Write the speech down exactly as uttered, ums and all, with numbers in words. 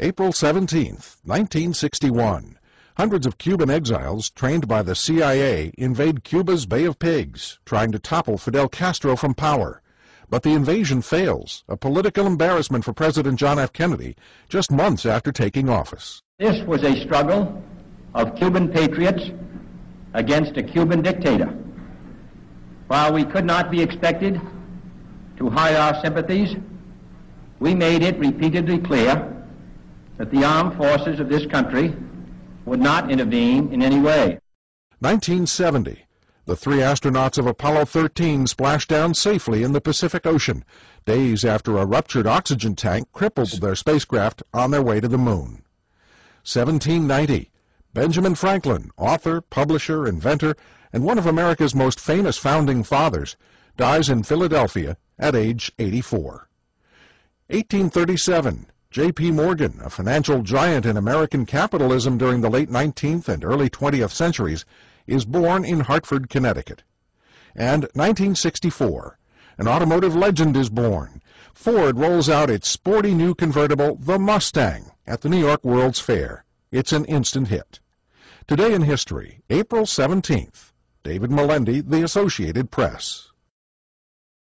April seventeenth, nineteen sixty-one. Hundreds of Cuban exiles trained by the C I A invade Cuba's Bay of Pigs, trying to topple Fidel Castro from power. But the invasion fails, a political embarrassment for President John F. Kennedy, just months after taking office. This was a struggle of Cuban patriots against a Cuban dictator. While we could not be expected to hide our sympathies, we made it repeatedly clear that the armed forces of this country would not intervene in any way. nineteen seventy. The three astronauts of Apollo thirteen splashed down safely in the Pacific Ocean, days after a ruptured oxygen tank crippled their spacecraft on their way to the moon. seventeen ninety. Benjamin Franklin, author, publisher, inventor, and one of America's most famous founding fathers, dies in Philadelphia at age eighty-four. eighteen thirty-seven. J P Morgan, a financial giant in American capitalism during the late nineteenth and early twentieth centuries, is born in Hartford, Connecticut. And nineteen sixty-four, an automotive legend is born. Ford rolls out its sporty new convertible, the Mustang, at the New York World's Fair. It's an instant hit. Today in history, April seventeenth. David Melendi, The Associated Press.